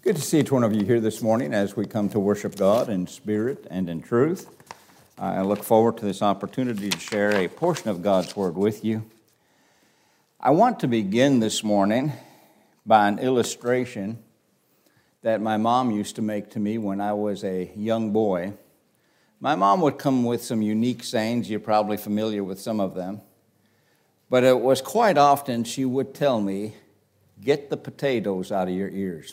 Good to see each one of you here this morning as we come to worship God in spirit and in truth. I look forward to this opportunity to share a portion of God's Word with you. I want to begin this morning by an illustration that my mom used to make to me when I was a young boy. My mom would come with some unique sayings. You're probably familiar with some of them. But it was quite often she would tell me, "Get the potatoes out of your ears."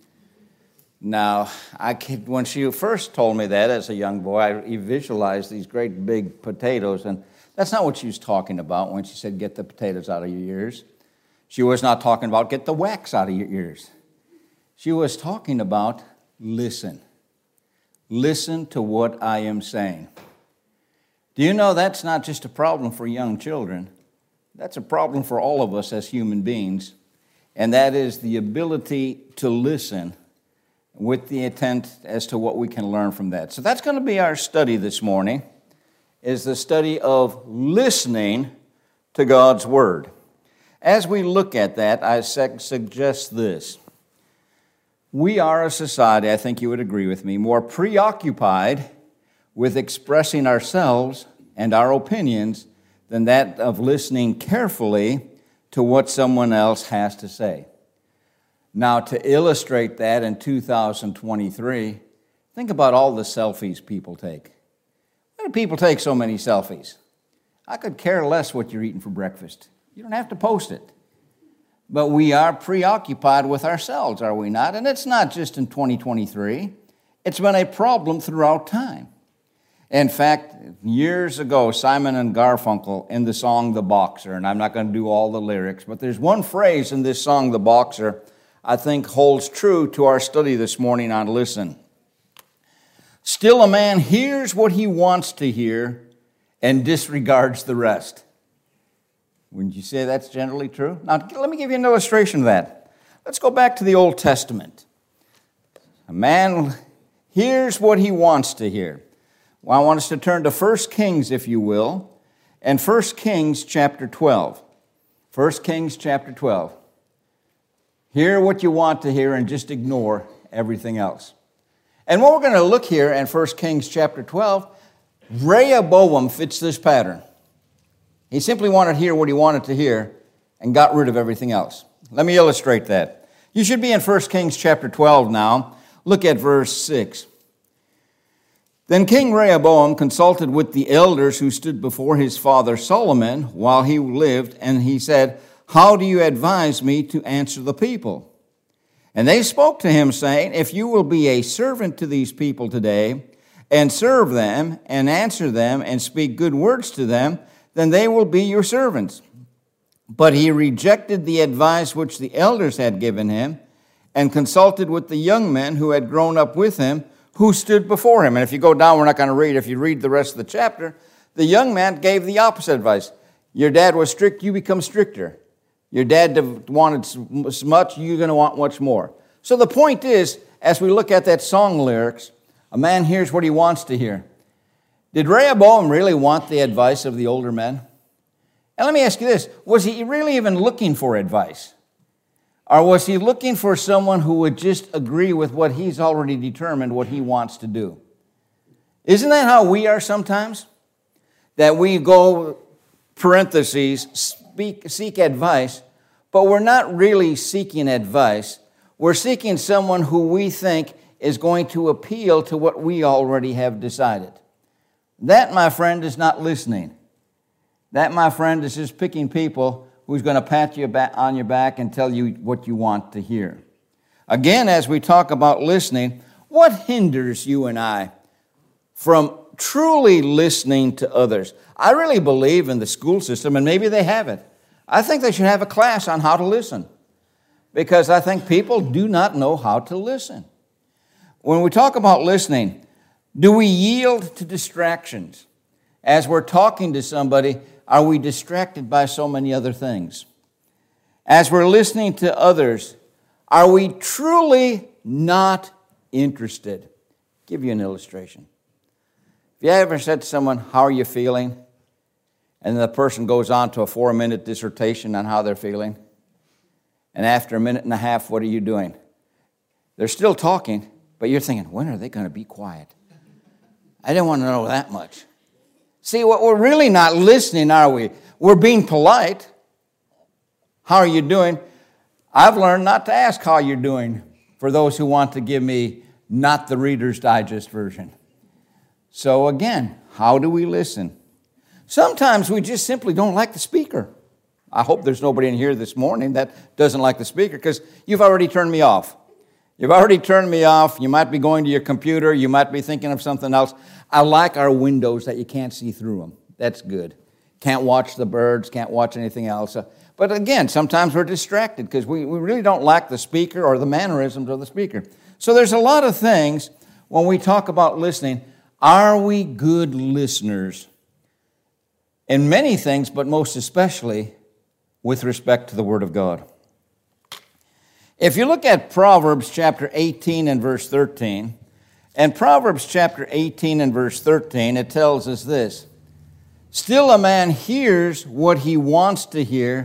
Now, when she first told me that as a young boy, I visualized these great big potatoes, and that's not what she was talking about when she said, "Get the potatoes out of your ears." She was not talking about, "Get the wax out of your ears." She was talking about, listen. Listen to what I am saying. Do you know that's not just a problem for young children? That's a problem for all of us as human beings, and that is the ability to listen with the intent as to what we can learn from that. So that's going to be our study this morning, is the study of listening to God's Word. As we look at that, I suggest this. We are a society, I think you would agree with me, more preoccupied with expressing ourselves and our opinions than that of listening carefully to what someone else has to say. Now, to illustrate that in 2023, think about all the selfies people take. Why do people take so many selfies? I could care less what you're eating for breakfast. You don't have to post it. But we are preoccupied with ourselves, are we not? And it's not just in 2023. It's been a problem throughout time. In fact, years ago, Simon and Garfunkel in the song The Boxer, and I'm not going to do all the lyrics, but there's one phrase in this song, The Boxer, I think holds true to our study this morning on listen. Still a man hears what he wants to hear and disregards the rest. Wouldn't you say that's generally true? Now, let me give you an illustration of that. Let's go back to the Old Testament. A man hears what he wants to hear. Well, I want us to turn to 1 Kings, if you will, and 1 Kings chapter 12. 1 Kings chapter 12. Hear what you want to hear and just ignore everything else. And what we're going to look here in 1 Kings chapter 12, Rehoboam fits this pattern. He simply wanted to hear what he wanted to hear and got rid of everything else. Let me illustrate that. You should be in 1 Kings chapter 12 now. Look at verse 6. Then King Rehoboam consulted with the elders who stood before his father Solomon while he lived, and he said, "How do you advise me to answer the people?" And they spoke to him, saying, "If you will be a servant to these people today, and serve them, and answer them, and speak good words to them, then they will be your servants." But he rejected the advice which the elders had given him, and consulted with the young men who had grown up with him, who stood before him. And if you go down, we're not going to read. If you read the rest of the chapter, the young man gave the opposite advice. Your dad was strict, you become stricter. Your dad wanted so much, you're going to want much more. So the point is, as we look at that song lyrics, a man hears what he wants to hear. Did Rehoboam really want the advice of the older men? And let me ask you this, was he really even looking for advice? Or was he looking for someone who would just agree with what he's already determined what he wants to do? Isn't that how we are sometimes? That we go, parentheses, seek advice, but we're not really seeking advice. We're seeking someone who we think is going to appeal to what we already have decided. That, my friend, is not listening. That, my friend, is just picking people who's going to pat you on your back and tell you what you want to hear. Again, as we talk about listening, what hinders you and I from truly listening to others? I really believe in the school system, and maybe they have it. I think they should have a class on how to listen, because I think people do not know how to listen. When we talk about listening, do we yield to distractions? As we're talking to somebody, are we distracted by so many other things? As we're listening to others, are we truly not interested? I'll give you an illustration. Have you ever said to someone, "How are you feeling?" And the person goes on to a 4-minute dissertation on how they're feeling. And after a minute and a half, what are you doing? They're still talking, but you're thinking, when are they going to be quiet? I didn't want to know that much. See, what we're really not listening, are we? We're being polite. How are you doing? I've learned not to ask how you're doing for those who want to give me not the Reader's Digest version. So again, how do we listen? Sometimes we just simply don't like the speaker. I hope there's nobody in here this morning that doesn't like the speaker, because you've already turned me off. You've already turned me off. You might be going to your computer. You might be thinking of something else. I like our windows that you can't see through them. That's good. Can't watch the birds, can't watch anything else. But again, sometimes we're distracted because we really don't like the speaker or the mannerisms of the speaker. So there's a lot of things when we talk about listening. Are we good listeners? In many things, but most especially with respect to the Word of God. If you look at Proverbs chapter 18 and verse 13, and Proverbs chapter 18 and verse 13, it tells us this: still a man hears what he wants to hear.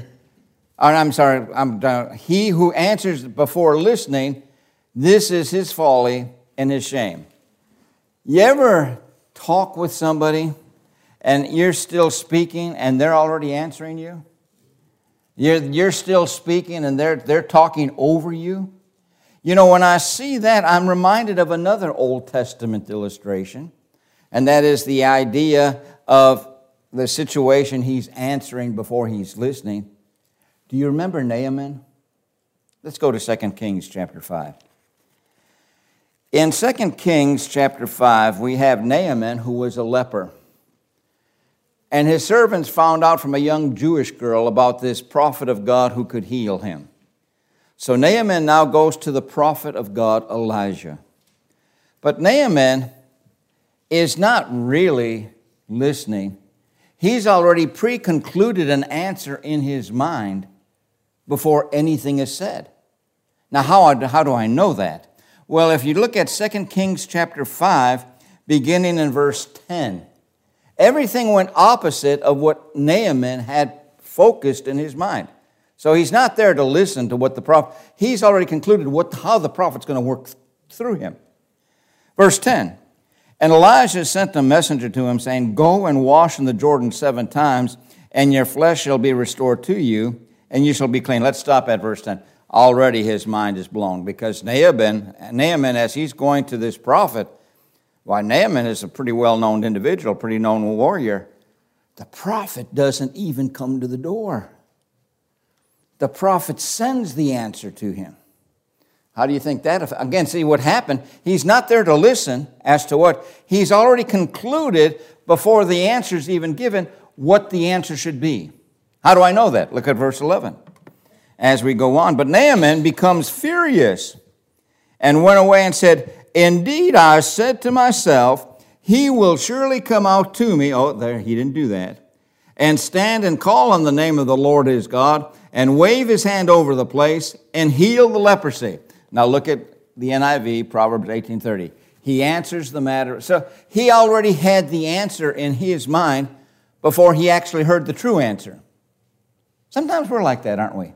He who answers before listening, this is his folly and his shame. You ever talk with somebody and you're still speaking and they're already answering you? You're still speaking and they're talking over you? You know, when I see that, I'm reminded of another Old Testament illustration, and that is the idea of the situation he's answering before he's listening. Do you remember Naaman? Let's go to 2 Kings chapter 5. In 2 Kings chapter 5, we have Naaman, who was a leper. And his servants found out from a young Jewish girl about this prophet of God who could heal him. So Naaman now goes to the prophet of God, Elijah. But Naaman is not really listening. He's already pre-concluded an answer in his mind before anything is said. Now, how do I know that? Well, if you look at 2 Kings chapter 5, beginning in verse 10, everything went opposite of what Naaman had focused in his mind. So he's not there to listen to what the prophet, he's already concluded how the prophet's going to work through him. Verse 10, and Elijah sent a messenger to him, saying, go and wash in the Jordan 7 times, and your flesh shall be restored to you, and you shall be clean. Let's stop at verse 10. Already his mind is blown, because Naaman, as he's going to this prophet, why, Naaman is a pretty well-known individual, pretty known warrior. The prophet doesn't even come to the door. The prophet sends the answer to him. How do you think that? Again, see what happened. He's not there to listen as to what. He's already concluded before the answer is even given what the answer should be. How do I know that? Look at verse 11 as we go on. But Naaman becomes furious and went away and said, indeed, I said to myself, he will surely come out to me. Oh, there, he didn't do that. And stand and call on the name of the Lord his God, and wave his hand over the place, and heal the leprosy. Now look at the NIV, Proverbs 18:30. He answers the matter. So he already had the answer in his mind before he actually heard the true answer. Sometimes we're like that, aren't we?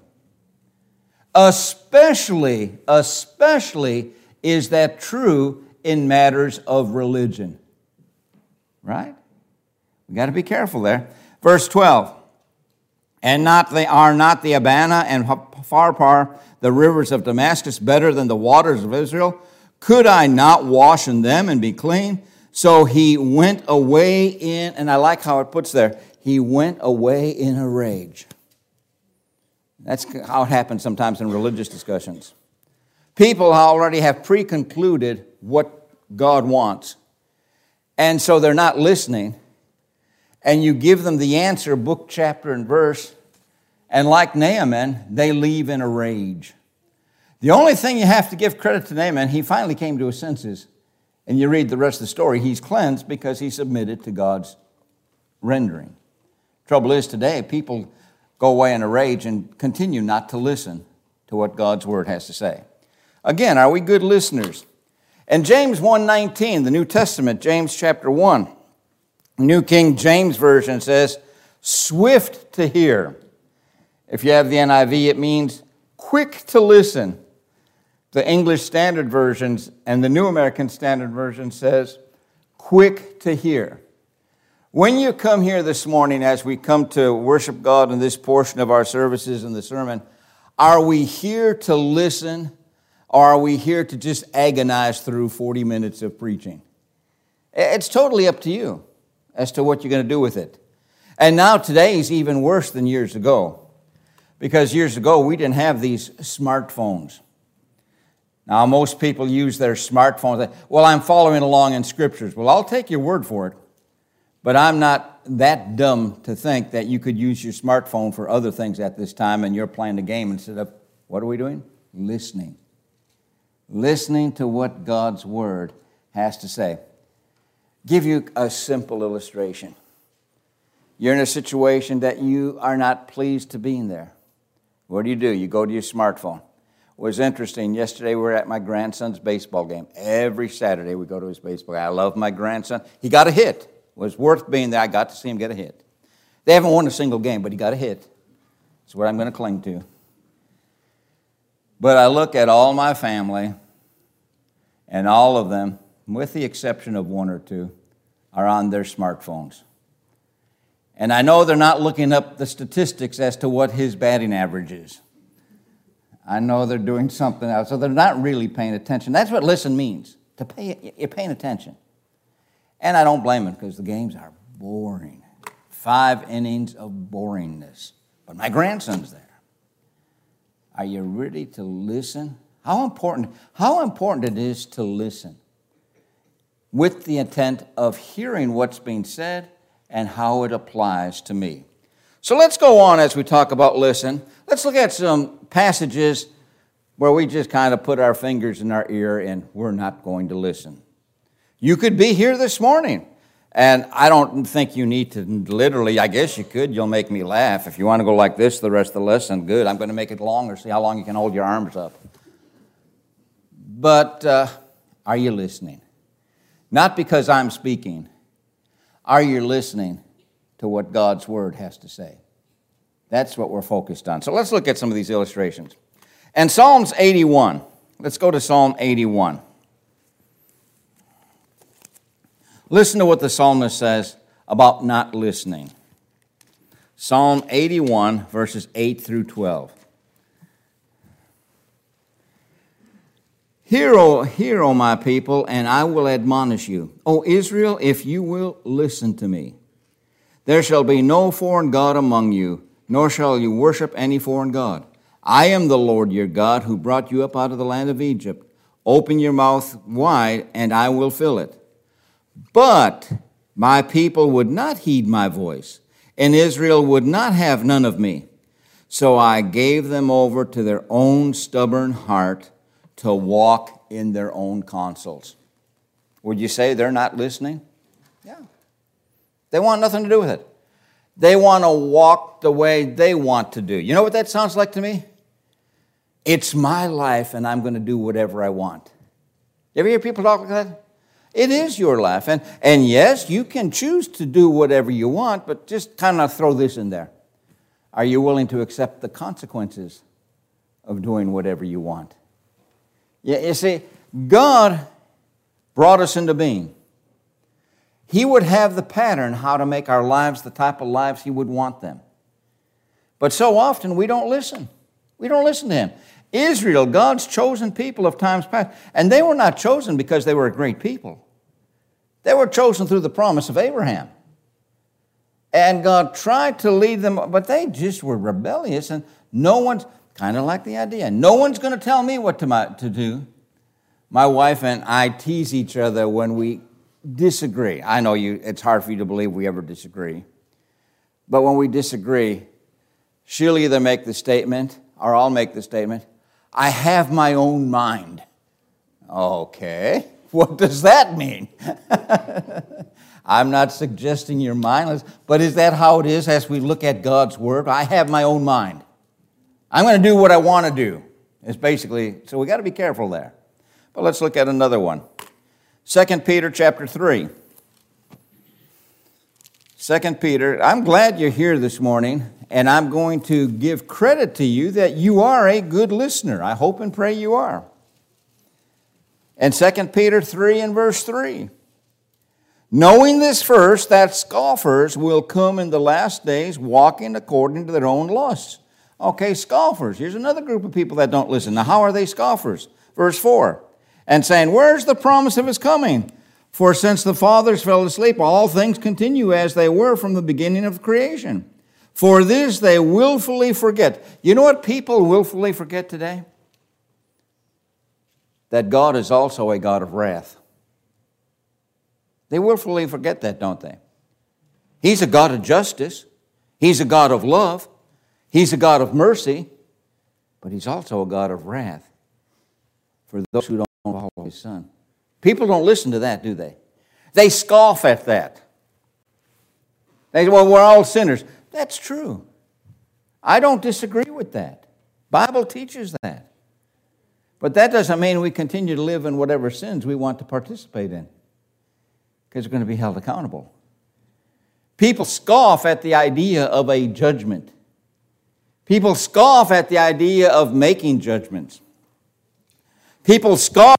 Especially is that true in matters of religion. Right? We got to be careful there. Verse 12. And are not the Abana and Pharpar, the rivers of Damascus, better than the waters of Israel? Could I not wash in them and be clean? So he went away in, and I like how it puts there, he went away in a rage. That's how it happens sometimes in religious discussions. People already have pre-concluded what God wants, and so they're not listening. And you give them the answer, book, chapter, and verse, and like Naaman, they leave in a rage. The only thing you have to give credit to Naaman, he finally came to his senses. And you read the rest of the story, he's cleansed because he submitted to God's rendering. Trouble is today, people go away in a rage and continue not to listen to what God's word has to say. Again, are we good listeners? And James 1:19, the New Testament, James chapter 1, New King James Version says, swift to hear. If you have the NIV, it means quick to listen. The English Standard Versions and the New American Standard Version says, quick to hear. When you come here this morning, as we come to worship God in this portion of our services and the sermon, are we here to listen, or are we here to just agonize through 40 minutes of preaching? It's totally up to you as to what you're going to do with it. And now today is even worse than years ago, because years ago we didn't have these smartphones. Now, most people use their smartphones. Well, I'm following along in Scriptures. Well, I'll take your word for it, but I'm not that dumb to think that you could use your smartphone for other things at this time and you're playing the game instead of, what are we doing? Listening. Listening to what God's Word has to say. Give you a simple illustration. You're in a situation that you are not pleased to be in there. What do? You go to your smartphone. It was interesting. Yesterday we were at my grandson's baseball game. Every Saturday we go to his baseball game. I love my grandson. He got a hit. It was worth being there. I got to see him get a hit. They haven't won a single game, but he got a hit. That's what I'm going to cling to. But I look at all my family, and all of them, with the exception of one or two, are on their smartphones. And I know they're not looking up the statistics as to what his batting average is. I know they're doing something else, so they're not really paying attention. That's what listen means, you're paying attention. And I don't blame them, because the games are boring. 5 innings of boringness. But my grandson's there. Are you ready to listen? How important it is to listen with the intent of hearing what's being said and how it applies to me. So let's go on as we talk about listen. Let's look at some passages where we just kind of put our fingers in our ear and we're not going to listen. You could be here this morning, and I don't think you need to literally, I guess you could, you'll make me laugh. If you want to go like this the rest of the lesson, good. I'm going to make it longer, see how long you can hold your arms up. But are you listening? Not because I'm speaking. Are you listening to what God's Word has to say? That's what we're focused on. So let's look at some of these illustrations. And Psalms 81. Let's go to Psalm 81. Listen to what the psalmist says about not listening. Psalm 81, verses 8 through 12. Hear, O my people, and I will admonish you. O Israel, if you will listen to me. There shall be no foreign god among you, nor shall you worship any foreign god. I am the Lord your God, who brought you up out of the land of Egypt. Open your mouth wide, and I will fill it. But my people would not heed my voice, and Israel would not have none of me. So I gave them over to their own stubborn heart, to walk in their own counsels. Would you say they're not listening? Yeah. They want nothing to do with it. They want to walk the way they want to do. You know what that sounds like to me? It's my life, and I'm going to do whatever I want. You ever hear people talk like that? It is your life. And yes, you can choose to do whatever you want, but just kind of throw this in there. Are you willing to accept the consequences of doing whatever you want? Yeah, you see, God brought us into being. He would have the pattern how to make our lives the type of lives He would want them. But so often we don't listen. We don't listen to Him. Israel, God's chosen people of times past, and they were not chosen because they were a great people. They were chosen through the promise of Abraham. And God tried to lead them, but they just were rebellious, and no one's, kind of like the idea, no one's going to tell me what to do. My wife and I tease each other when we disagree. I know it's hard for you to believe we ever disagree. But when we disagree, she'll either make the statement, or I'll make the statement, I have my own mind. Okay, what does that mean? I'm not suggesting you're mindless, but is that how it is as we look at God's Word? I have my own mind. I'm going to do what I want to do. It's basically, so we got to be careful there. But let's look at another one. 2 Peter chapter 3. 2 Peter, I'm glad you're here this morning, and I'm going to give credit to you that you are a good listener. I hope and pray you are. And 2 Peter 3 and verse 3. Knowing this first, that scoffers will come in the last days, walking according to their own lusts. Okay, scoffers. Here's another group of people that don't listen. Now, how are they scoffers? Verse 4. And saying, where's the promise of his coming? For since the fathers fell asleep, all things continue as they were from the beginning of creation. For this they willfully forget. You know what people willfully forget today? That God is also a God of wrath. They willfully forget that, don't they? He's a God of justice. He's a God of love. He's a God of mercy. But He's also a God of wrath for those who don't follow His Son. People don't listen to that, do they? They scoff at that. They say, well, we're all sinners. That's true. I don't disagree with that. Bible teaches that. But that doesn't mean we continue to live in whatever sins we want to participate in, because we're going to be held accountable. People scoff at the idea of a judgment. People scoff at the idea of making judgments. People scoff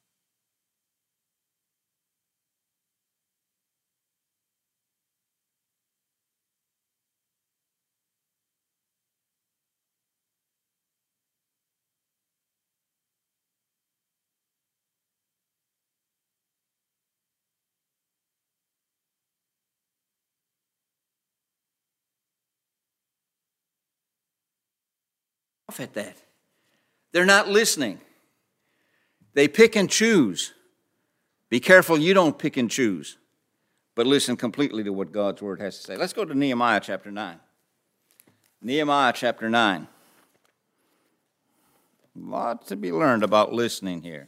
at that. They're not listening. They pick and choose. Be careful you don't pick and choose, but listen completely to what God's Word has to say. Let's go to Nehemiah chapter 9. Nehemiah chapter 9. A lot to be learned about listening here.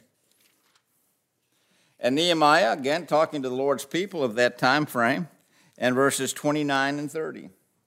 And Nehemiah, again, talking to the Lord's people of that time frame, and verses 29 and 30.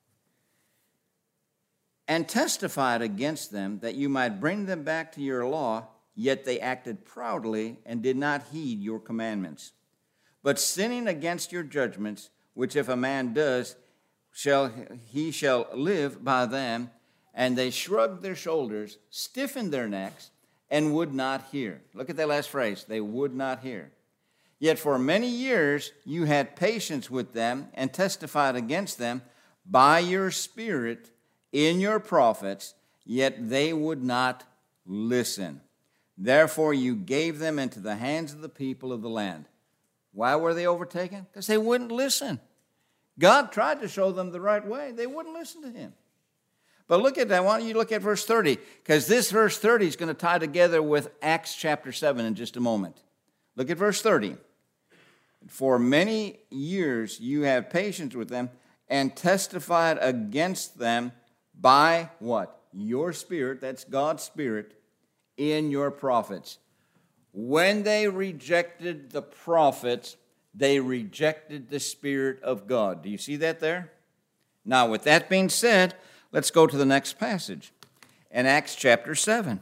And testified against them that you might bring them back to your law, yet they acted proudly and did not heed your commandments. But sinning against your judgments, which if a man does, he shall live by them. And they shrugged their shoulders, stiffened their necks, and would not hear. Look at that last phrase, they would not hear. Yet for many years you had patience with them and testified against them by your Spirit in your prophets, yet they would not listen. Therefore you gave them into the hands of the people of the land. Why were they overtaken? Because they wouldn't listen. God tried to show them the right way. They wouldn't listen to Him. But look at that. Why don't you look at verse 30? Because this verse 30 is going to tie together with Acts chapter 7 in just a moment. Look at verse 30. For many years you have patience with them and testified against them by what? Your Spirit, that's God's Spirit, in your prophets. When they rejected the prophets, they rejected the Spirit of God. Do you see that there? Now, with that being said, let's go to the next passage. In Acts chapter 7.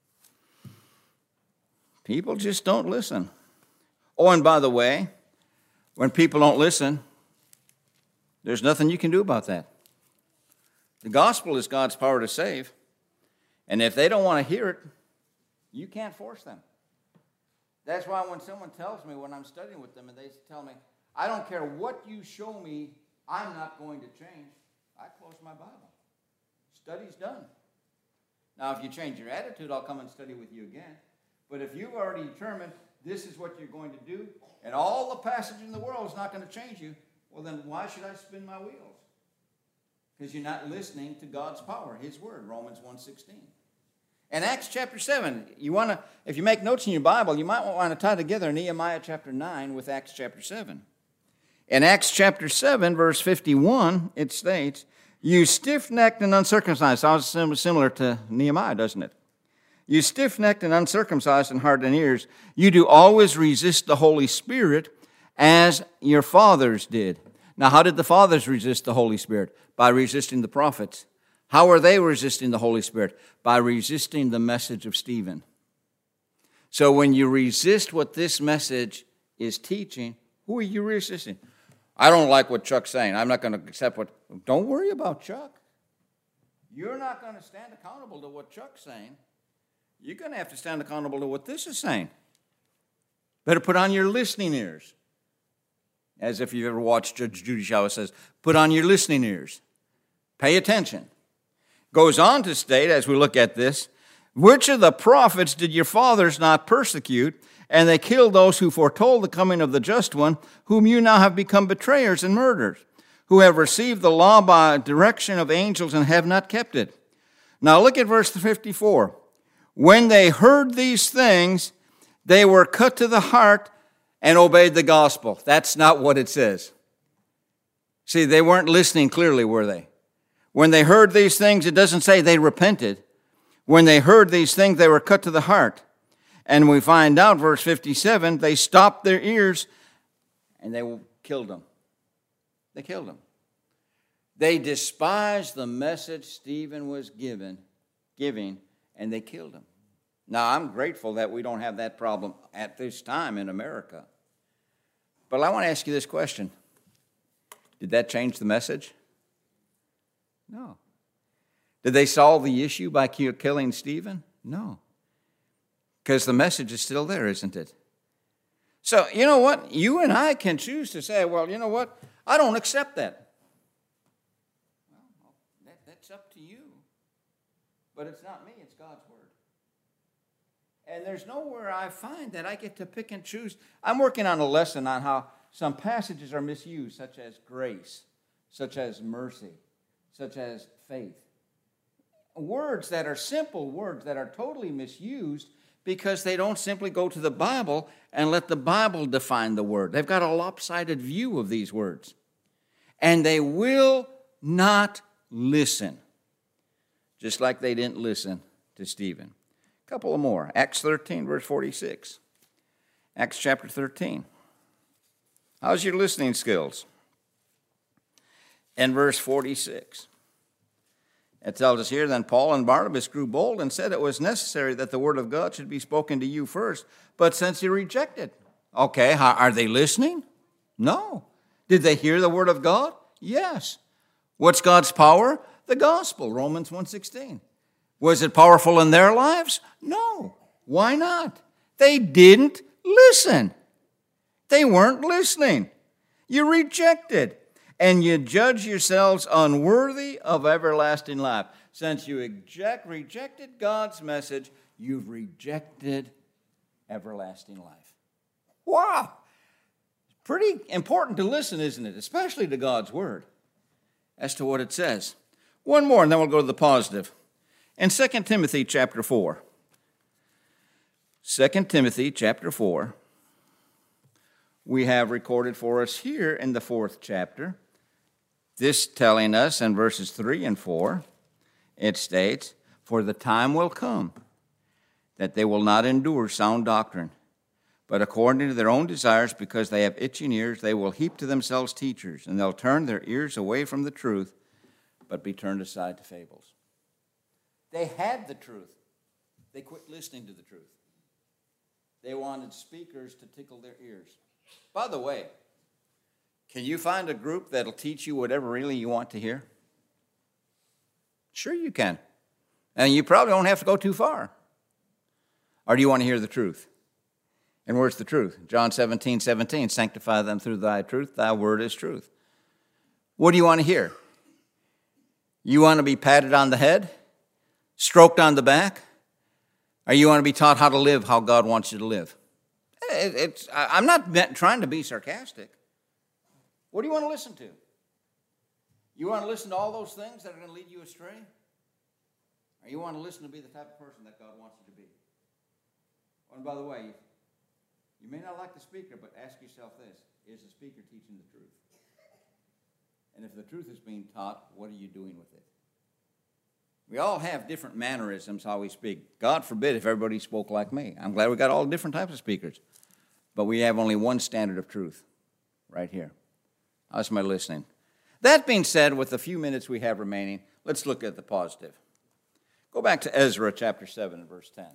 People just don't listen. Oh, and by the way, when people don't listen, there's nothing you can do about that. The gospel is God's power to save. And if they don't want to hear it, you can't force them. That's why when someone tells me, when I'm studying with them, and they tell me, I don't care what you show me, I'm not going to change, I close my Bible. Study's done. Now, if you change your attitude, I'll come and study with you again. But if you've already determined this is what you're going to do, and all the passage in the world is not going to change you, well, then why should I spin my wheels? Because you're not listening to God's power, His Word, Romans 1:16. And Acts chapter 7, if you make notes in your Bible, you might want to tie together Nehemiah chapter 9 with Acts chapter 7. In Acts chapter 7, verse 51, it states, you stiff-necked and uncircumcised. Sounds similar to Nehemiah, doesn't it? You stiff-necked and uncircumcised and hardened ears, you do always resist the Holy Spirit as your fathers did. Now, how did the fathers resist the Holy Spirit? By resisting the prophets. How are they resisting the Holy Spirit? By resisting the message of Stephen. So when you resist what this message is teaching, who are you resisting? I don't like what Chuck's saying. I'm not going to accept what... Don't worry about Chuck. You're not going to stand accountable to what Chuck's saying. You're going to have to stand accountable to what this is saying. Better put on your listening ears. As if you've ever watched Judge Judy Shaw says, put on your listening ears. Pay attention. Goes on to state, as we look at this, which of the prophets did your fathers not persecute? And they killed those who foretold the coming of the just one, whom you now have become betrayers and murderers, who have received the law by direction of angels and have not kept it. Now look at verse 54. When they heard these things, they were cut to the heart and obeyed the gospel. That's not what it says. See, they weren't listening clearly, were they? When they heard these things, it doesn't say they repented. When they heard these things, they were cut to the heart. And we find out, verse 57, they stopped their ears and they killed them. They killed them. They despised the message Stephen was giving, and they killed him. Now, I'm grateful that we don't have that problem at this time in America. But I want to ask you this question. Did that change the message? No. Did they solve the issue by killing Stephen? No. Because the message is still there, isn't it? So, you know what? You and I can choose to say, well, you know what? I don't accept that. Well, that's up to you. But it's not me, it's God's word. And there's nowhere I find that I get to pick and choose. I'm working on a lesson on how some passages are misused, such as grace, such as mercy, such as faith. Words that are simple words that are totally misused because they don't simply go to the Bible and let the Bible define the word. They've got a lopsided view of these words. And they will not listen, just like they didn't listen to Stephen. A couple of more. Acts 13, verse 46. Acts chapter 13. How's your listening skills? In verse 46. It tells us here, then Paul and Barnabas grew bold and said it was necessary that the word of God should be spoken to you first, but since you rejected. Okay, are they listening? No. Did they hear the word of God? Yes. What's God's power? The gospel, Romans 1:16. Was it powerful in their lives? No. Why not? They didn't listen. They weren't listening. You rejected. And you judge yourselves unworthy of everlasting life. Since you rejected God's message, you've rejected everlasting life. Wow! Pretty important to listen, isn't it? Especially to God's word, as to what it says. One more, and then we'll go to the positive. In 2 Timothy chapter 4. 2 Timothy chapter 4. We have recorded for us here in the 4th chapter. This telling us in verses 3 and 4, it states, for the time will come that they will not endure sound doctrine, but according to their own desires, because they have itching ears, they will heap to themselves teachers, and they'll turn their ears away from the truth, but be turned aside to fables. They had the truth. They quit listening to the truth. They wanted speakers to tickle their ears. By the way, can you find a group that'll teach you whatever really you want to hear? Sure you can. And you probably don't have to go too far. Or do you want to hear the truth? And where's the truth? John 17:17, sanctify them through thy truth, thy word is truth. What do you want to hear? You want to be patted on the head? Stroked on the back? Or you want to be taught how to live how God wants you to live? I'm not trying to be sarcastic. What do you want to listen to? You want to listen to all those things that are going to lead you astray? Or you want to listen to be the type of person that God wants you to be? Oh, and by the way, you may not like the speaker, but ask yourself this. Is the speaker teaching the truth? And if the truth is being taught, what are you doing with it? We all have different mannerisms how we speak. God forbid if everybody spoke like me. I'm glad we got all different types of speakers. But we have only one standard of truth right here. How's my listening? That being said, with the few minutes we have remaining, let's look at the positive. Go back to Ezra chapter 7 and verse 10.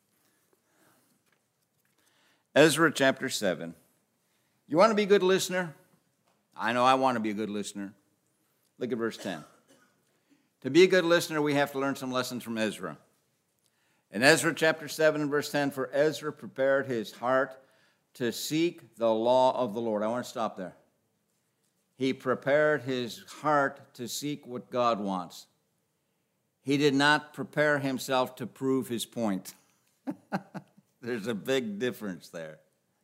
Ezra chapter 7. You want to be a good listener? I know I want to be a good listener. Look at verse 10. To be a good listener, we have to learn some lessons from Ezra. In Ezra chapter 7 and verse 10, for Ezra prepared his heart to seek the law of the Lord. I want to stop there. He prepared his heart to seek what God wants. He did not prepare himself to prove his point. There's a big difference there.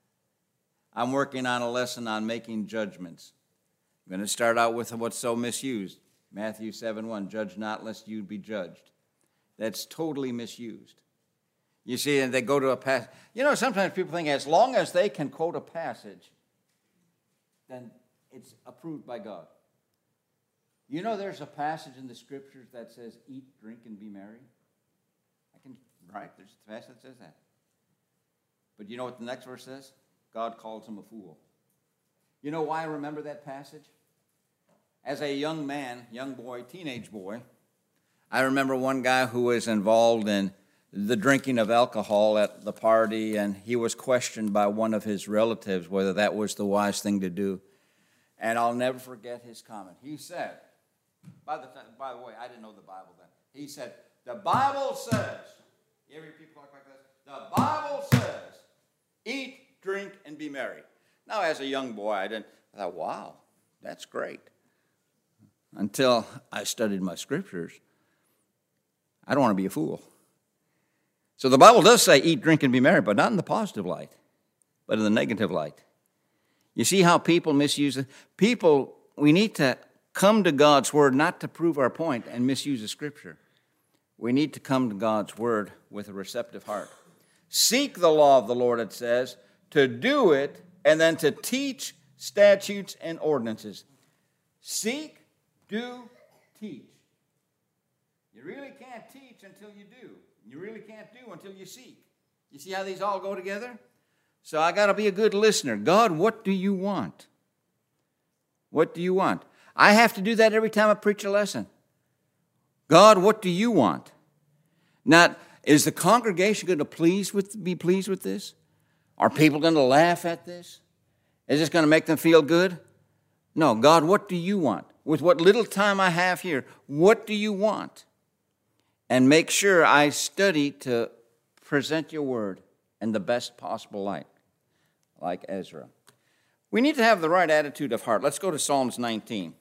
I'm working on a lesson on making judgments. I'm going to start out with what's so misused. Matthew 7:1, judge not lest you be judged. That's totally misused. You see, and they go to a passage. You know, sometimes people think as long as they can quote a passage, then it's approved by God. You know, there's a passage in the Scriptures that says, eat, drink, and be merry. Right? There's a passage that says that. But you know what the next verse says? God calls him a fool. You know why I remember that passage? As a young man, young boy, teenage boy, I remember one guy who was involved in the drinking of alcohol at the party, and he was questioned by one of his relatives whether that was the wise thing to do. And I'll never forget his comment. He said, by the way, I didn't know the Bible then. He said, the Bible says, you ever hear people talk like this? The Bible says, eat, drink, and be merry. Now, as a young boy, I thought, wow, that's great. Until I studied my scriptures. I don't want to be a fool. So the Bible does say eat, drink, and be merry, but not in the positive light, but in the negative light. You see how people misuse it? People, we need to come to God's word not to prove our point and misuse the scripture. We need to come to God's word with a receptive heart. Seek the law of the Lord, it says, to do it, and then to teach statutes and ordinances. Seek, do, teach. You really can't teach until you do. You really can't do until you seek. You see how these all go together? So I got to be a good listener. God, what do you want? What do you want? I have to do that every time I preach a lesson. God, what do you want? Now, is the congregation going to be pleased with this? Are people going to laugh at this? Is this going to make them feel good? No, God, what do you want? With what little time I have here, what do you want? And make sure I study to present your word in the best possible light, like Ezra. We need to have the right attitude of heart. Let's go to Psalms 19.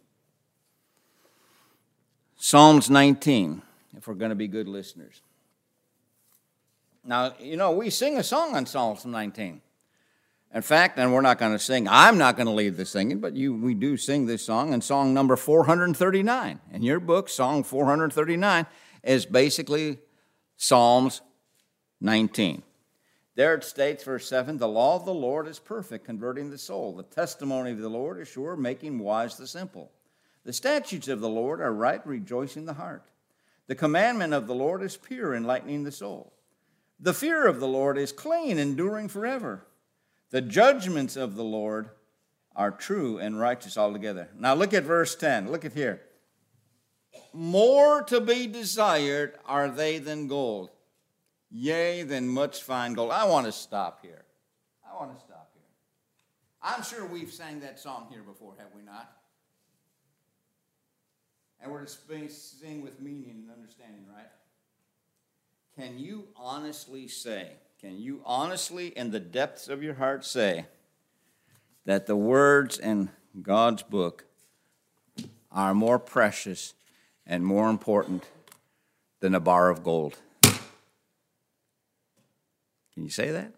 Psalms 19, if we're going to be good listeners. Now, you know, we sing a song on Psalms 19. In fact, and we're not going to sing, I'm not going to lead the singing, but we do sing this song, and song number 439. In your book, Song 439 is basically Psalms 19. There it states, verse 7, the law of the Lord is perfect, converting the soul. The testimony of the Lord is sure, making wise the simple. The statutes of the Lord are right, rejoicing the heart. The commandment of the Lord is pure, enlightening the soul. The fear of the Lord is clean, enduring forever. The judgments of the Lord are true and righteous altogether. Now look at verse 10. Look at here. More to be desired are they than gold, yea, than much fine gold. I want to stop here. I'm sure we've sang that song here before, have we not? And we're to sing with meaning and understanding, right? Can you honestly in the depths of your heart say that the words in God's book are more precious and more important than a bar of gold? Can you say that?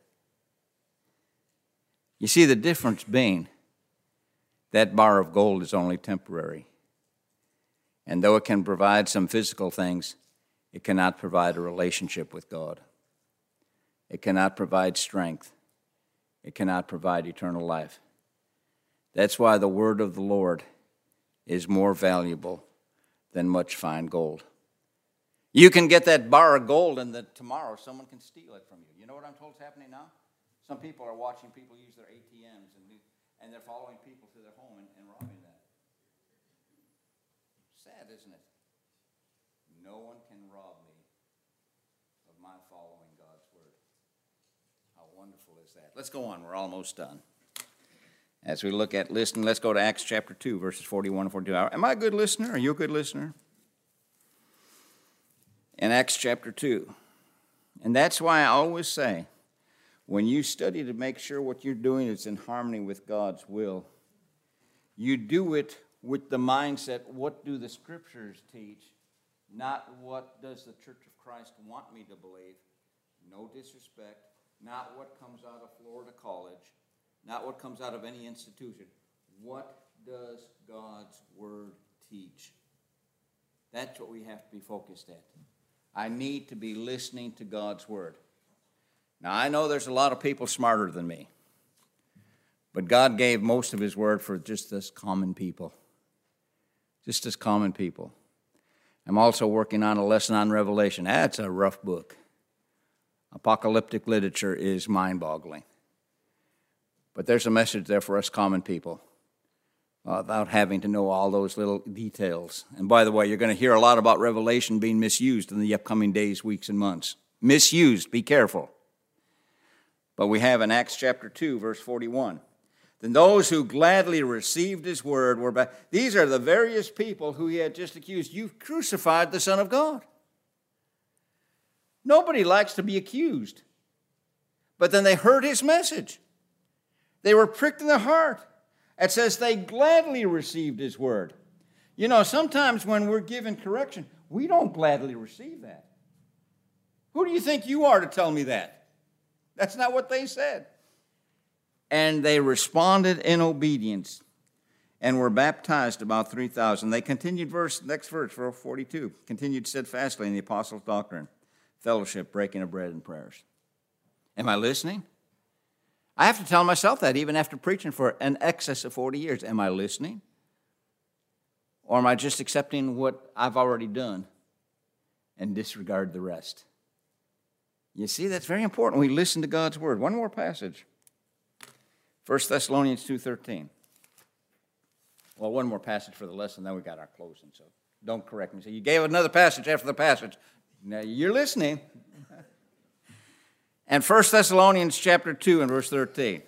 You see the difference being that bar of gold is only temporary. And though it can provide some physical things, it cannot provide a relationship with God. It cannot provide strength. It cannot provide eternal life. That's why the word of the Lord is more valuable than much fine gold. You can get that bar of gold and then tomorrow someone can steal it from you. You know what I'm told is happening now? Some people are watching people use their ATMs and they're following people to their home and robbing them. Sad, isn't it? No one can rob me of my following God's word. How wonderful is that? Let's go on. We're almost done. As we look at listening, let's go to Acts chapter 2, verses 41 and 42. Am I a good listener? Are you a good listener? In Acts chapter 2. And that's why I always say, when you study to make sure what you're doing is in harmony with God's will, you do it with the mindset, what do the Scriptures teach, not what does the Church of Christ want me to believe. No disrespect, not what comes out of Florida College, not what comes out of any institution. What does God's Word teach? That's what we have to be focused at. I need to be listening to God's Word. Now, I know there's a lot of people smarter than me, but God gave most of His Word for just us common people. Just as common people. I'm also working on a lesson on Revelation. That's a rough book. Apocalyptic literature is mind-boggling. But there's a message there for us common people without having to know all those little details. And by the way, you're going to hear a lot about Revelation being misused in the upcoming days, weeks, and months. Misused, be careful. But we have in Acts chapter 2, verse 41, then those who gladly received His word were back. These are the various people who He had just accused. You've crucified the Son of God. Nobody likes to be accused. But then they heard His message. They were pricked in the heart. It says they gladly received His word. You know, sometimes when we're given correction, we don't gladly receive that. Who do you think you are to tell me that? That's not what they said. And they responded in obedience and were baptized, about 3,000. They continued, next verse, verse 42, continued steadfastly in the apostles' doctrine, fellowship, breaking of bread, and prayers. Am I listening? I have to tell myself that even after preaching for an excess of 40 years. Am I listening? Or am I just accepting what I've already done and disregard the rest? You see, that's very important. We listen to God's word. One more passage. 1 Thessalonians 2:13. Well, one more passage for the lesson, then we got our closing, so don't correct me. So you gave another passage after the passage. Now you're listening. And 1 Thessalonians chapter 2 and verse 13.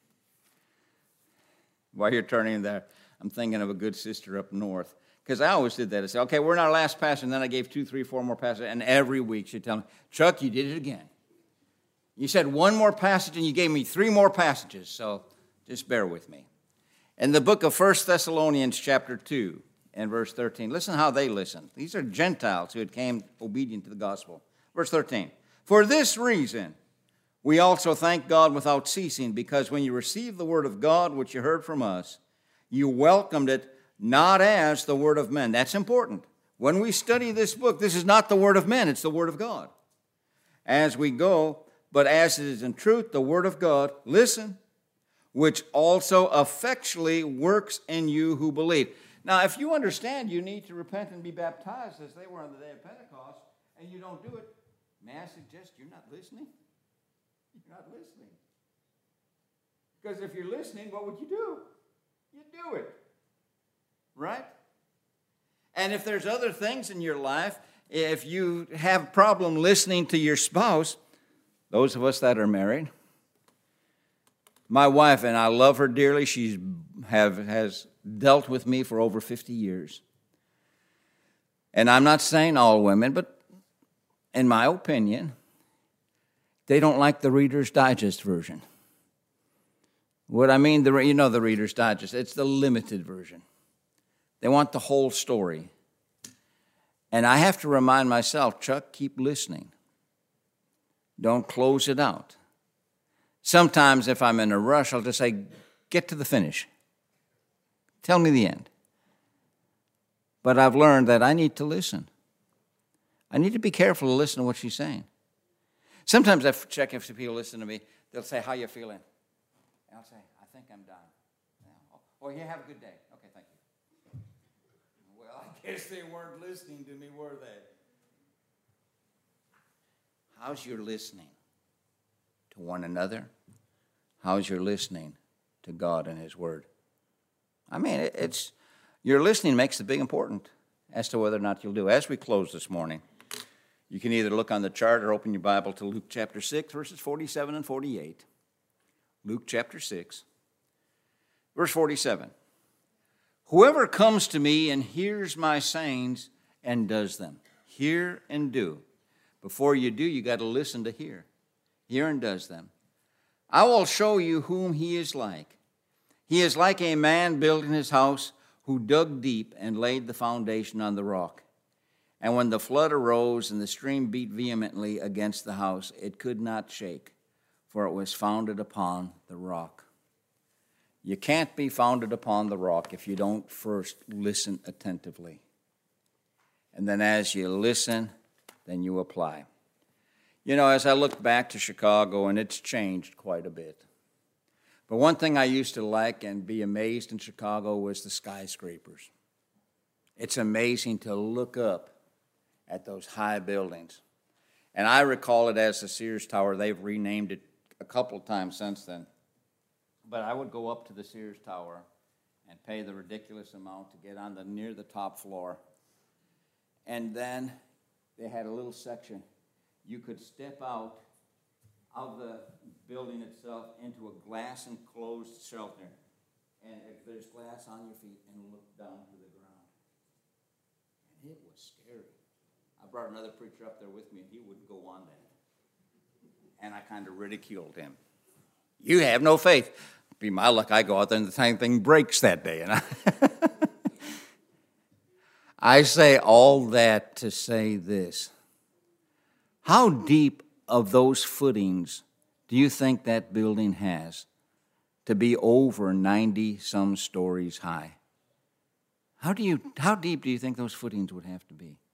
While you're turning there, I'm thinking of a good sister up north. Because I always did that. I said, okay, we're in our last passage, and then I gave 2, 3, 4 more passages, and every week she'd tell me, Chuck, you did it again. You said one more passage, and you gave me 3 more passages, so just bear with me. In the book of 1 Thessalonians chapter 2 and verse 13, listen how they listened. These are Gentiles who had came obedient to the gospel. Verse 13, for this reason we also thank God without ceasing, because when you received the word of God, which you heard from us, you welcomed it not as the word of men. That's important. When we study this book, this is not the word of men, it's the word of God. As we go, but as it is in truth, the word of God, listen, which also effectually works in you who believe. Now, if you understand you need to repent and be baptized as they were on the day of Pentecost, and you don't do it, may I suggest you're not listening? You're not listening. Because if you're listening, what would you do? You'd do it. Right? And if there's other things in your life, if you have a problem listening to your spouse, those of us that are married, my wife, and I love her dearly, she has dealt with me for over 50 years. And I'm not saying all women, but in my opinion, they don't like the Reader's Digest version. What I mean, the Reader's Digest, it's the limited version. They want the whole story. And I have to remind myself, Chuck, keep listening. Don't close it out. Sometimes if I'm in a rush, I'll just say, get to the finish. Tell me the end. But I've learned that I need to listen. I need to be careful to listen to what she's saying. Sometimes I check if people listen to me, they'll say, how you feeling? And I'll say, I think I'm done. Oh, yeah, have a good day. Okay, thank you. Well, I guess they weren't listening to me, were they? How's your listening to one another? How's your listening to God and His Word? I mean, your listening makes the big important as to whether or not you'll do. As we close this morning, you can either look on the chart or open your Bible to Luke chapter 6, verses 47 and 48. Luke chapter 6, verse 47. Whoever comes to me and hears my sayings and does them. Hear and do. Before you do, you got to listen to hear. Hear and does them. I will show you whom he is like. He is like a man building his house who dug deep and laid the foundation on the rock. And when the flood arose and the stream beat vehemently against the house, it could not shake, for it was founded upon the rock. You can't be founded upon the rock if you don't first listen attentively. And then as you listen, then you apply. You know, as I look back to Chicago, and it's changed quite a bit. But one thing I used to like and be amazed in Chicago was the skyscrapers. It's amazing to look up at those high buildings. And I recall it as the Sears Tower. They've renamed it a couple of times since then. But I would go up to the Sears Tower and pay the ridiculous amount to get on near the top floor. And then they had a little section. You could step out of the building itself into a glass-enclosed shelter. And if there's glass on your feet, and look down to the ground. And it was scary. I brought another preacher up there with me, and he wouldn't go on that. And I kind of ridiculed him. You have no faith. Be my luck, I go out there and the same thing breaks that day. And I say all that to say this. How deep of those footings do you think that building has to be over 90-some stories high? How deep do you think those footings would have to be?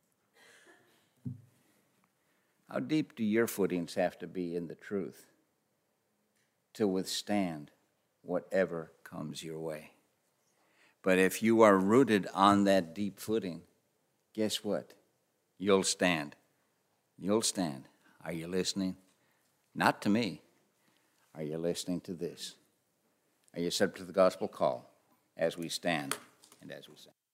How deep do your footings have to be in the truth to withstand whatever comes your way? But if you are rooted on that deep footing, guess what? You'll stand. You'll stand. Are you listening? Not to me. Are you listening to this? Are you subject to the gospel call as we stand and as we sing?